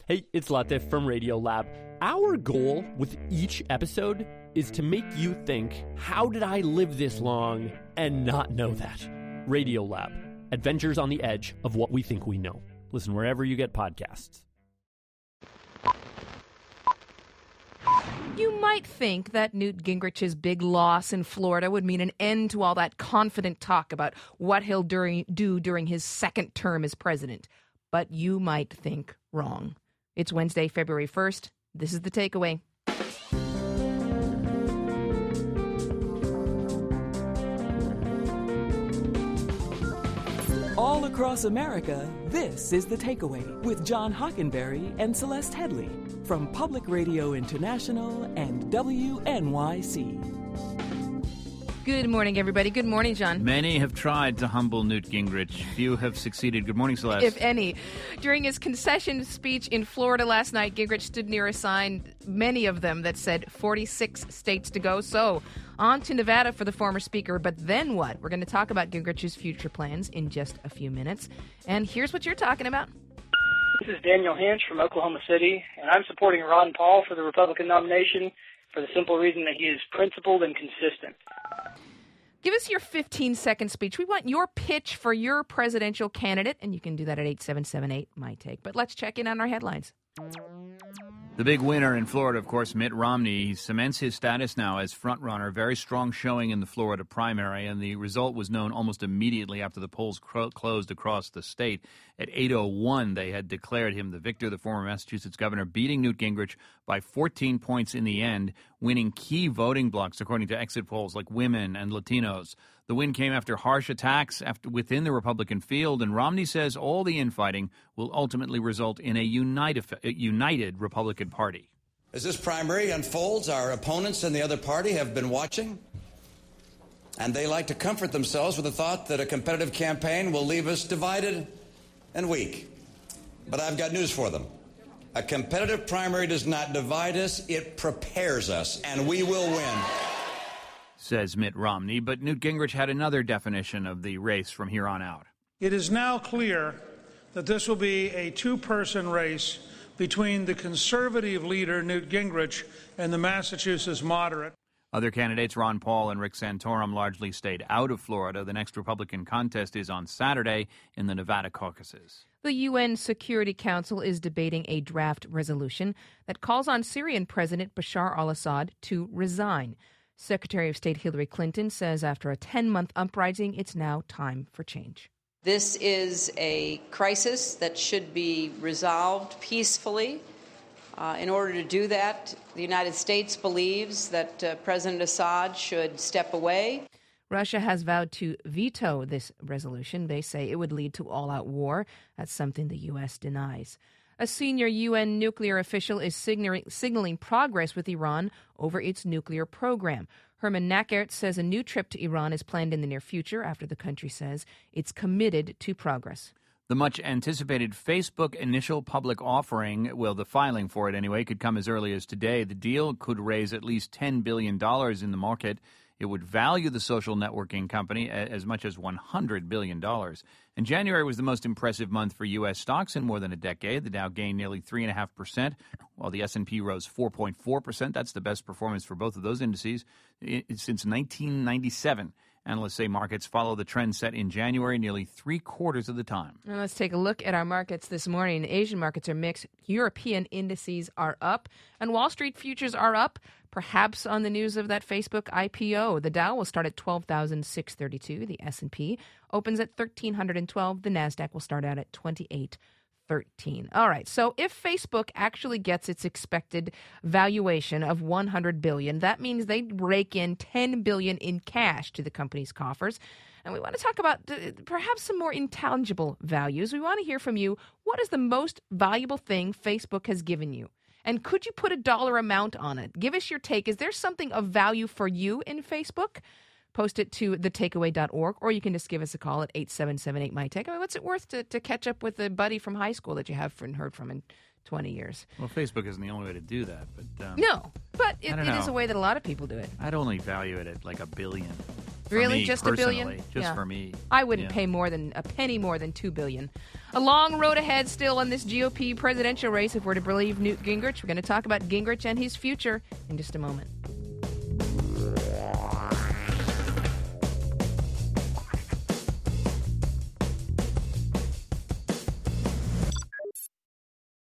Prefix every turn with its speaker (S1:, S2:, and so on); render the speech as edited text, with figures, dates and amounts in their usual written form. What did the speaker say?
S1: Hey, it's Latif from Radiolab. Our goal with each episode is to make you think, how did I live this long and not know that? Radiolab, adventures on the edge of what we think we know. Listen wherever you get podcasts.
S2: You might think that Newt Gingrich's big loss in Florida would mean an end to all that confident talk about what he'll do during his second term as president. But you might think wrong. It's Wednesday, February 1st. This is The Takeaway.
S3: All across America, this is The Takeaway with John Hockenberry and Celeste Headley from Public Radio International and WNYC.
S2: Good morning, everybody. Good morning, John.
S4: Many have tried to humble Newt Gingrich. Few have succeeded. Good morning, Celeste.
S2: If any. During his concession speech in Florida last night, Gingrich stood near a sign, many of them, that said 46 states to go. So, on to Nevada for the former speaker. But then what? We're going to talk about Gingrich's future plans in just a few minutes. And here's what you're talking about.
S5: This is Daniel Hinch from Oklahoma City, and I'm supporting Ron Paul for the Republican nomination for the simple reason that he is principled and consistent.
S2: Give us your 15-second speech. We want your pitch for your presidential candidate, and you can do that at 8778-MY-TAKE. But let's check in on our headlines.
S4: The big winner in Florida, of course, Mitt Romney. He cements his status now as frontrunner. Very strong showing in the Florida primary, and the result was known almost immediately after the polls closed across the state. At 8:01, they had declared him the victor, the former Massachusetts governor, beating Newt Gingrich by 14 points in the end, winning key voting blocks, according to exit polls, like women and Latinos. The win came after harsh attacks within the Republican field, and Romney says all the infighting will ultimately result in a united Republican Party.
S6: As this primary unfolds, our opponents in the other party have been watching, and they like to comfort themselves with the thought that a competitive campaign will leave us divided and weak. But I've got news for them. A competitive primary does not divide us, it prepares us, and we will win.
S4: Says Mitt Romney, but Newt Gingrich had another definition of the race from here on out.
S7: It is now clear that this will be a two-person race between the conservative leader, Newt Gingrich, and the Massachusetts moderate.
S4: Other candidates, Ron Paul and Rick Santorum, largely stayed out of Florida. The next Republican contest is on Saturday in the Nevada caucuses.
S2: The UN Security Council is debating a draft resolution that calls on Syrian President Bashar al-Assad to resign. Secretary of State Hillary Clinton says after a 10-month uprising, it's now time for change.
S8: This is a crisis that should be resolved peacefully. In order to do that, the United States believes that President Assad should step away.
S2: Russia has vowed to veto this resolution. They say it would lead to all-out war. That's something the U.S. denies. A senior UN nuclear official is signaling progress with Iran over its nuclear program. Herman Nackert says a new trip to Iran is planned in the near future after the country says it's committed to progress.
S4: The much-anticipated Facebook initial public offering, well, the filing for it anyway, could come as early as today. The deal could raise at least $10 billion in the market. It would value the social networking company as much as $100 billion. And January was the most impressive month for U.S. stocks in more than a decade. The Dow gained nearly 3.5%, while the S&P rose 4.4%. That's the best performance for both of those indices since 1997. Analysts say markets follow the trend set in January nearly 3/4 of the time.
S2: Now let's take a look at our markets this morning. Asian markets are mixed. European indices are up, and Wall Street futures are up, perhaps on the news of that Facebook IPO. The Dow will start at 12,632. The S&P opens at 1,312. The NASDAQ will start out at 2813. All right, so if Facebook actually gets its expected valuation of $100 billion, that means they rake in $10 billion in cash to the company's coffers. And we want to talk about perhaps some more intangible values. We want to hear from you. What is the most valuable thing Facebook has given you? And could you put a dollar amount on it? Give us your take. Is there something of value for you in Facebook? Post it to thetakeaway.org, or you can just give us a call at 8778-MY-TAKE. I mean, what's it worth to catch up with a buddy from high school that you haven't heard from in 20 years?
S4: Well, Facebook isn't the only way to do that. But
S2: no, but it is a way that a lot of people do it.
S4: I'd only value it at like $1 billion. For
S2: Really?
S4: me,
S2: Just $1 billion?
S4: personally. Just for me.
S2: I wouldn't
S4: Yeah.
S2: pay more than a penny more than $2 billion. A long road ahead still in this GOP presidential race if we're to believe Newt Gingrich. We're going to talk about Gingrich and his future in just a moment.